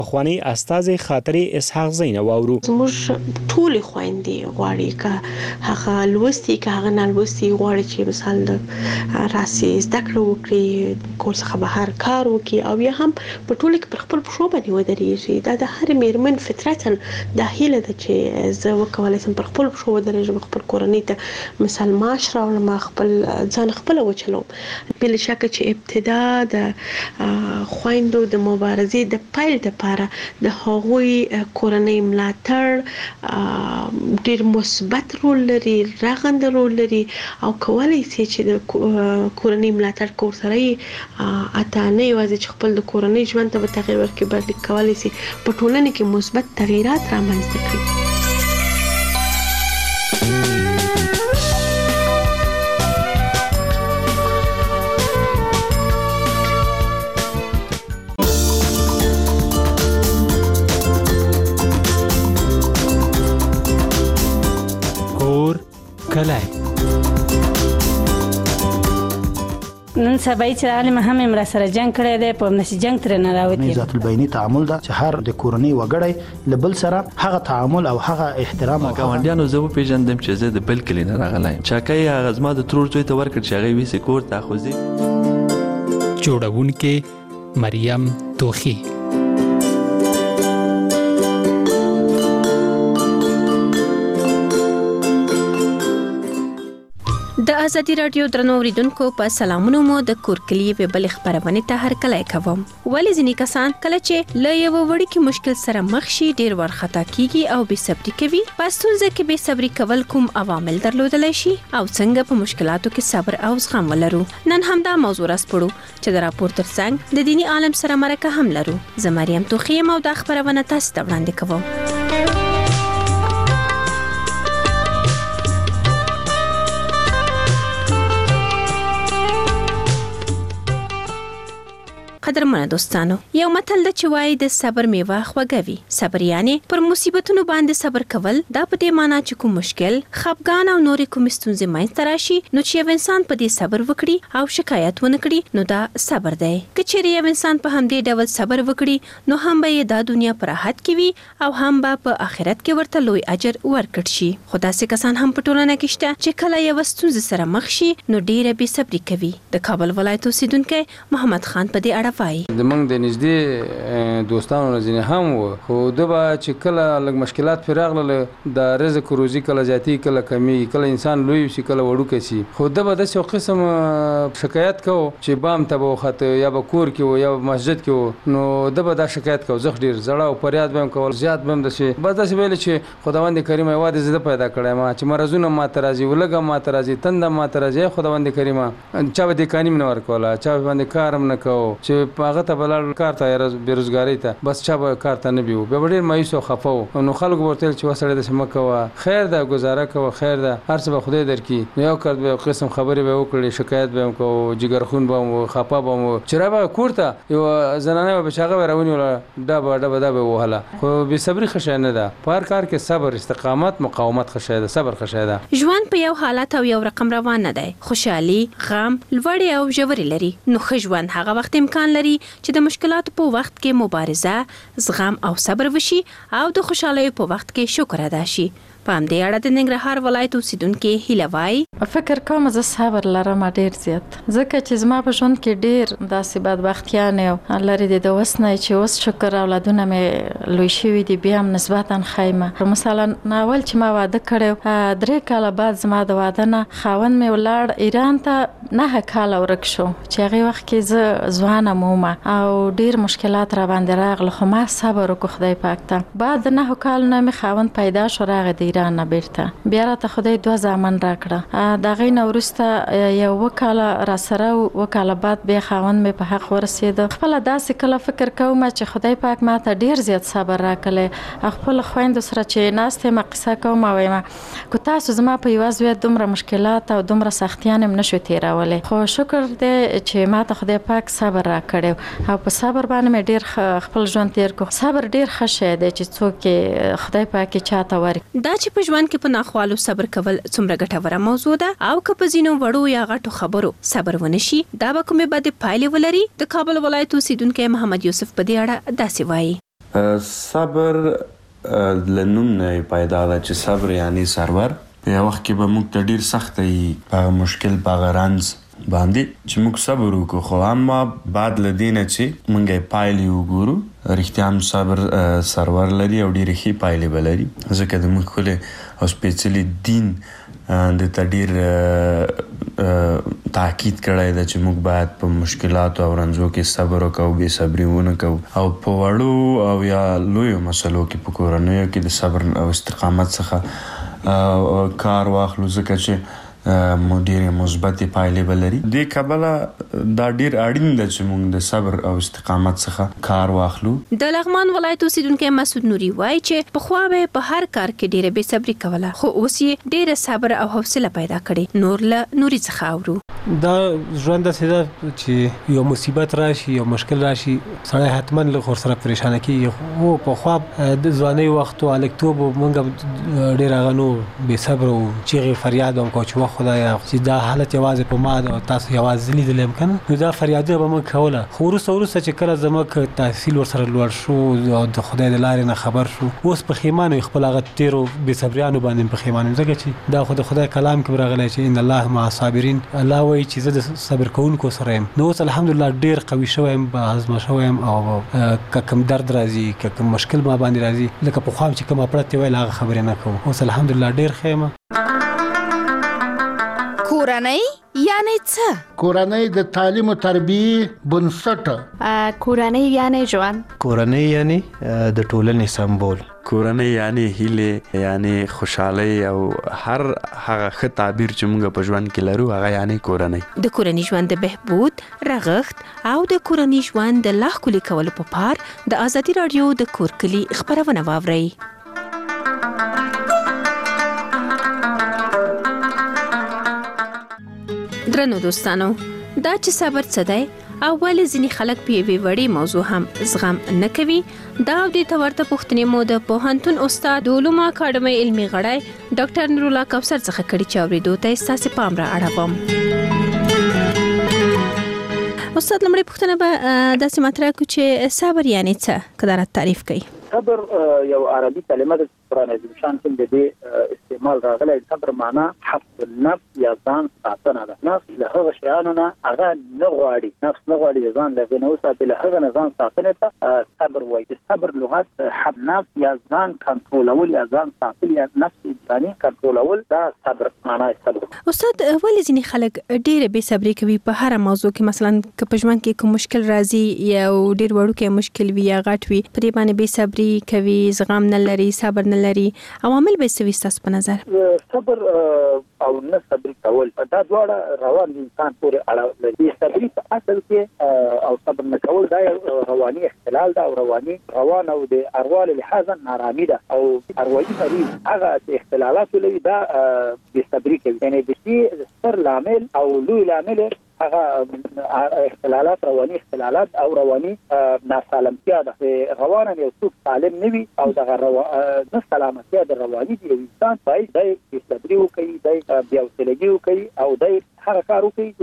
پخوانی استازي خاطرې اسحاق زینه واورو. زموږ ټول خويندې غواړي که هغه لوستي که هغه نه لوستي غواړي چې مثال د راسي زده کړه وکړي، کور څخه بهر کار وکړي او یا هم په ټول کې پر خپل پښو باندې ودرېږي. دا د هر میرمن فطرتاً دا هیله ده چې زه وکولای شم پر خپل پښو ودرېږم، خپل کورنۍ ته مثال معاش راوړم، خپل ځان خپل وچلوم. بل شک چې ابتدا د خويندو د مبارزې د پیل لپاره د هغوی کورنۍ ملاتړ ډیر مثبت رول لري، رغنده رول لري او کولای شي چې د کورنۍ ملاتړ کور سره اته نه یوازې چې خپل د کورنۍ ژوند ته تغیر ورکړي بلکې کولای شي په ټولنه کې مثبت تغیرات رامنځته کړي. نن سبا چې عالم هم امر سره جنگ کړی دی، په نشي جنگ تر نه راوتی. ذات البینی تعامل دا چې هر د کورنۍ وګړی لبل سره هغه تعامل او هغه احترام او ګاونډیانو زه پیژندم چې زه د بل کلی نه راغلی چاکای هغه زما د ترور زوی ته ورکړ چې هغه ویسې کور ته خوځي. جوړونکې مریم توخی. د ازادي رادیو درنو اوریدونکو په سلامونو مو د کورکلی په بل خبرونه ته هر کله کوم. ولې ځینې کسان کله چې له یو وړي کې مشکل سره مخ شي ډیر ورخطا کیږي او بې صبري کوي. پښتونځ کې بې صبري کول کوم عوامل درلودلی شي او څنګه په مشکلاتو کې صبر او زغم ولرو. نن هم دا موضوع راسپړو چې د راپور ترڅنګ د دینی عالم سره مرکه هم لرو. زه مریم توخی او د خبرونه تاسو ته وړاندې کوم. قدرمنه دوستانو، یو متل د چوي د صبر میوه خوږوي. صبر یعنی پر مصیبتونو باندې صبر کول. دا په دې معنی چې کوم مشکل، خفګان او نورې کوم ستونزې منځته راشي نو چې یو انسان په دې صبر وکړي او شکایت ونه کړي نو دا صبر دی. که چیرې یو انسان په همدې ډول صبر وکړي نو هم به د دنیا پر راحت کې وي او هم به په آخرت کې ورته لوی اجر ورکړي شي. خو داسې کسان هم په ټولنه کې شته چې کله یو ستونزه سره مخ شي نو ډیره بې صبري کوي. د کابل ولایت اوسیدونکی محمد خان په دې اړه د موږ د نږدې دوستانو ځینې هم وو، خو ده به چې کله لږ مشکلات پرې راغلل د رزق روزي کله زیاتي کله کمی، کله انسان لوی شي کله وړوکی شي، خو ده به داسې یو قسم شکایت کوو چې بام ته به وخته یا به کور کې و یا به مسجد کې و نو ده به دا شکایت کوو زه ډېر زړه او فریاد به هم کول زیات به هم داسې بس داسې ویل چې خداوند کریم یوازې زه پیدا کړی ما چې مرضونه ماته راځي ولږه ماته راځي تنده ماته راځي خداوند کریم چا به دې کانیم نه ورکوله چا باندې کار هم نه کوو چې هغه ته بلل کار ته بیروزګاری ته بس چا به کار ته نه بیو بیا ډېر مایوس او خفه و نو خلکو ورته ویل چې وسړی داسې مه کوه خیر ده ګزاره کوه خیر ده هر څه به خدای درکړي. یو کار به قسم خبرې به وکړې شکایت به هم کوو جګرخون به هم خفه به هم چې رابه کور ته یو زنانه به چې هغه به راونیوله دا به وهله خو بې صبري ښه شی نه ده. په هر کار کې صبر استقامت مقاومت ښه شی ده صبر ښه شی ده. ژوند په یو حالت او یو رقم روان نه دی. خوشحالي غم لوړې او ژورې لري. نو ښه ژوند هغه وخت امکان لري چې د مشکلاتو په وخت کې مبارزه زغم او صبر وشي او د خوشحالۍ په وخت کې شکر ادا شي. په همدې اړه د ننګرهار ولایت اوسیدونکي هیله وایي فکر کوم زه صبر لرم ډیر زیات ځکه چې زما په ژوند کې ډیر داسې بدبختیانې او لري د اوس نه چې اوس شکر اولادونه مې لوی شوي دي بیا هم نسبتا خیمه مثلا اول چې ما واده کړی 3 کاله بعد زما د واده نه خاوند مې ولاړ ایران ته 9 کاله ورک شو چې هغه وخت کې زه ځوانه مومه او ډیر مشکلات را باندې راغله خو ما صبر وکړ خدای پاک ته. بعد د 9 کالو نه مې خاوند پیدا شو راغی ایران نه بیرته بیا راته خدای 2 زامن راکړه د غي نو ورسته یو وکاله را سره وکاله بعد بیا خاوند مې په حق ورسید. خپل داسې کله فکر کوم چې خدای پاک ماته ډیر زیات صبر راکړي خپل خويند سره چې ناسته ما قصه کوم وایم کو تاسو زما په یوازې دومره مشکلات او دومره سختیان هم نشو تیرولې خو شکر دې چې ماته خدای پاک صبر راکړي او په صبر باندې مې ډیر خپل ژوند تیر کو. صبر ډیر ښه شی دی چې څوک خدای پاک چاته ورکړي. دا چې په ژوند کې په ناخوالو صبر کول څومره ګټوره موضوع ده او که په ځینو وړو یا غټو خبرو صبر ونشي دا به کومې بدې پایلې ولري. د کابل ولایت اوسیدونکی محمد یوسف په دې اړه داسې وایي صبر لنوم نه پیدا ده چې صبر یعنی سرور. په یو وخت کې به موږ ته ډیر سخت وي په مشکل په رنځ باندې چې موږ صبر وکړو، خو اما بعد لدینه چې موږ یې پایلې وګورو رښتیا هم صبر سرور لري او ډېرې ښې پایلې به لري، ځکه د موږ ښکلی او سپېڅلي دین دته ډېر تاکید کړی ده چې موږ باید په مشکلاتو او رنځو کې صبر وکړو، بې صبري ونه کوو او په وړو او یا لویو مسلو کې په کورنیو کې د صبر او استقامت څخه کار واخلو، ځکه چې ډېرې مثبتې پایلې به لري. دې کبله دا ډېر اړین ده چې موږ د صبر او استقامت څخه کار واخلو. د لغمان ولایت اوسیدونکی مسعود نوري وایي چې پخوا به په هر کار کې ډېره بې صبري کوله، خو اوس یې ډېره صبر او حوصله پیدا کړې. نور له نوري څخه اورو. دا ژوند داسې ده چې یو مصیبت راشي، یو مشکل راشي، سړی حتما لږ ورسره پریشانه کېږي. خو پخوا د ځوانۍ وخت او هلکتوب موږ ډېر هغه نو بې صبره وو، چیغې فریاد به مو کوو چې خدایه چې دا حالت یوازې په ما او تاسو یوازې لیدلی یم که نه، نو دا فریادونه به موږ کوله. خو وروسته چې کله زموږ تحصیل ورسره لوړ شو او د خدای د لارې نه خبر شو، اوس پښیمانه یو خپل هغه تېرو بېصبریانو باندې پښیمانه یم، ځکه چې دا خو د خدای کلام کې راغلی چې ان الله مع الصابرین. الله وایي چې زه د صبر کوونکو سره یم. نو اوس الحمدلله ډېر قوي شوی یم، هضمه شوی یم او که کوم درد راځي، که کوم مشکل ما باندې راځي، لکه پخوا چې کومه پړه ویل هغه خبرې نه کوم. اوس الحمدلله ډېر ښه یم. کورنۍ یعنی څه؟ کورنۍ د تعلیم او تربیې بنسټ. کورنۍ یعنی ژوند. کورنۍ یعنی د ټولنې سمبول. کورنۍ یعنی هیله، یعنی خوشحالي او هر هغه ښه تعبیر چې موږ په ژوند کې لرو هغه یعنی کورنۍ. د کورنۍ ژوند د بهبود، رغښت او د کورنۍ ژوند د لا ښکلي کولو په پار د ازادي راډیو د کور کلي خبرونه واورئ. درنو دوستانو، دا چې صبر څه دی او ولې ځینې خلک په یوې وړې موضوع هم زغم نه کوي، دا او دې ته ورته پوښتنې مو د پوهنتون استاد د علومو اکاډمۍ علمي غړی ډاکټر نورالله کوثر څخه کړي چې اورېدو ته یې ستاسې پام را اړوم. استاد، لومړۍ پوښتنه به داسې مطرح کړو چې صبر یعنی څه، که دا راته تعریف کړئ. صبر یو عربي کلمه ده چې قرآن عظیم شان کې د دې استعمال راغلی. صبر معنا حفظ النفس یا ځان ساتنه ده. نفس له هغه شیانو نه هغه نه غواړي، نفس نه غواړي د ځان له هغې نه وساتي، له هغه نه ځان ساتنې ته صبر وایي. د صبر لغت حفظ نفس یا ځان کنټرولول یا ځان ساتل یا نفس انساني کنټرولول، دا صبر معنا صبر. استاد، ولې ځینې خلک ډېره بې صبري کوي په هره موضوع کې؟ مثلا که په ژوند کې کوم مشکل راځي، یو ډېر وړوکی مشکل وي یا غټ وي، په دې باندې بې صبري کوي، زغم نه لري، صبر نه لري. عوامل به څه وي ستاسو په نظر؟ صبر او نه صبر کول دا دواړه روان انسان پورې اړه لري. صبري په اصل کې او صبر نه کول دا رواني اختلال ده او روان او د اروا له لحاظه نارامي ده او اروايي مريض. هغه اختلالات لري دا بې صبري کوي، یعنی د شي ستر لامل او لوی لامل هغه اختلالات، رواني اختلالات او رواني ناسالمتیا ده. روانه یو څوک سالم نه وي او دغه نه سلامتیا د رواني دی انسان باید د صبري وکړي، د بیا حوصلګي وکړي او د هغه کار وکړي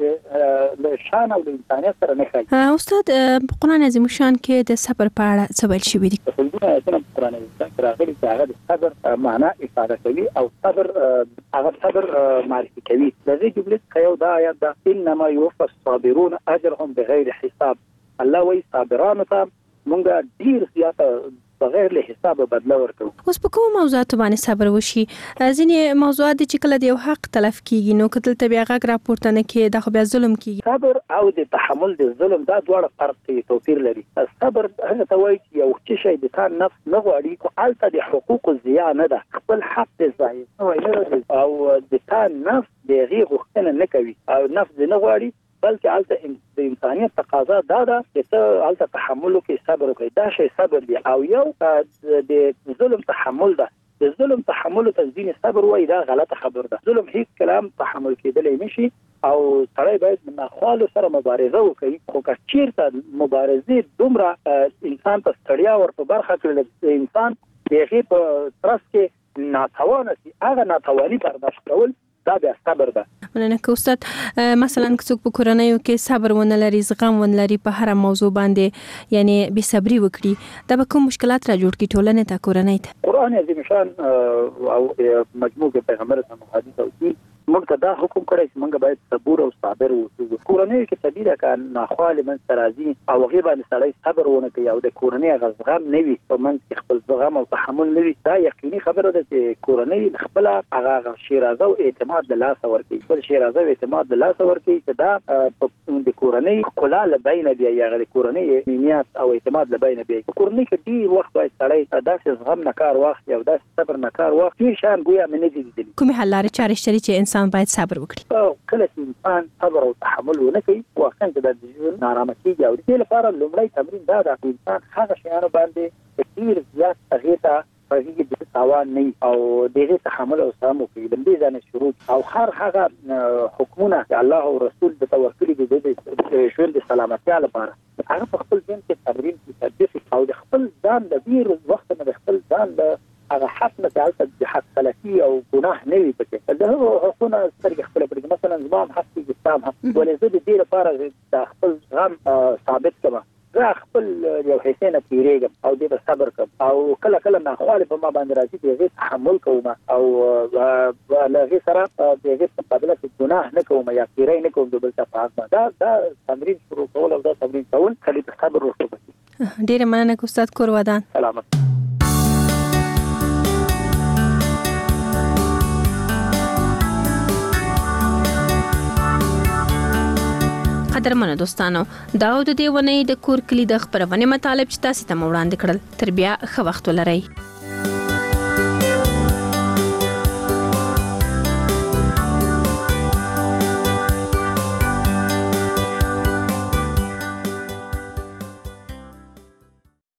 چې د شان او د انسانیت سره نه ښایي. استاد، په قرآن عظیم شان کې د صبر په اړه څه ویل شوي دي؟ ټولونه آیتونه په قرآن عظیم شان کې راغلي چې هغه د صبر معنا افاده کوي او صبر هغه صبر معرفي کوي. د دې جملې څخه یو دا آیت ده، انما یوفى الصابرون اجرهم بغیر حساب. الله وایي صابرانو ته مونږ ډیر زیاته بغیر له حساب بدله ورکوو. اوس په کومو موضوعاتو باندې صبر وشي؟ ځینې موضوعات دي چې کله د یو حق تلف کیږي، نو که دلته بیا غږ راپورته نه کړي، دا خو بیا ظلم کیږي. صبر او د تحمل د ظلم دا دواړه فرق کوي، توپیر لري. صبر هغه ته وایي چې یو شی د تا نفس نه غواړي، خو هلته د حقوق ضیاع نه ده، خپل حق دې ضایع او د تا نفس د هغې غوښتنه نه کوي او نفس دې نه غواړي، بلکې هلته د انسانیت تقاضا دا ده چې ته هلته تحمل وکړې، صبر وکړې. دا شی صبر دی. او یو د ظلم تحمل ده. د ظلم تحمل ته ځینې صبر وایي، دا غلطه خبر ده. ظلم هیڅ کلام تحمل کېدلی نشي او سړی باید ناخوالو سره مبارزه وکړي. خو که چېرته مبارزې دومره انسان ته ستړیا ور په برخه کړي، د انسان د هغې په ترڅ کې ناتوانه شي، هغه ناتواني برداشت کول دا بیا صبر ده. مننه که استاد مثلا که څوک په کورنیو کې صبر ونه لري زغم ونه لري په هر موضوع باندې یعنی بې صبري وکړي دا به کوم مشکلات را جوړ کړي ټولنې ته کورنۍ ته؟ قرآن عظیم شان او مجموع پیغمبر صلی حدیث او کی موږ ته دا حکم کړی چې موږ باید صبور او صابر اوسو. کورنۍ کې طبيعي ده که ناخوالې منځ ته راځي او هغې باندې سړی صبر ونه کوي او د کورنۍ هغه زغم نه وي په منځ کې خپل زغم او تحمل نه وي دا یقیني خبره ده چې کورنۍ خپله هغه شیرازه او اعتماد له لاسه ورکوي. خپل شیرازه او اعتماد له لاسه ورکوي چې دا د کورنۍ ښکلا له بینه بیایي هغه د کورنۍ مینیات او اعتماد له بینه بیایي. په کورنۍ کې ډېر وخت باید سړی داسې زغم نه کار واخلي او داسې صبر نه کار واخلي ډېر شیان ګویا مې نه دي لیدلي. کومې حل لارې چارې شته چې انسان باید صبر وکړي؟ کله چې انسان صبر او تحمل ونه کوي واقعا د ژوند نارامه کېږي او د دې لپاره لومړی تمرین دا ده چې انسان هغه شیانو باندې ډېر زیات هغې ته هغې د تاوان نه وي او د هغې تحمل او زغم وکړي. د دې ځانه شروع او هر هغه حکمونه چې الله او رسول د توکل د ژوند د سلامتیا لپاره هغه په خپل ژوند کې تمرین کړي او د خپل ځان د ډېر وخت نه د خپل ځان د هغه حق نه چې حق غلطي او ګناه نه وي پکې د هغو حقونه سترګې خپله پرېږدي. مثلا زما هم حق کېږي ستا هم حق ولې زه د دې لپاره د خپل زغم ثابت کړم زه خپل یو حصې نه تېرېږم او دې به صبر کوم او کله کله ناخوالې په ما باندې راځي د هغې تحمل کوم او له هغې سره د هغې په مقابله کې ګناه نه کوم یا تېری نه کوم د بل چا په حق باندې. دا تمرین شروع کول او دا تمرین کول خلي ته صبر ورته کوي. ډېره مننه که استاد کور ودان. سلامت. قدرمنو دوستانو دا د دې ونې د کور کلی د خبرونه مطالب چې تاسو ته وړاندې کړل تر بیا ښه وخت ولرئ.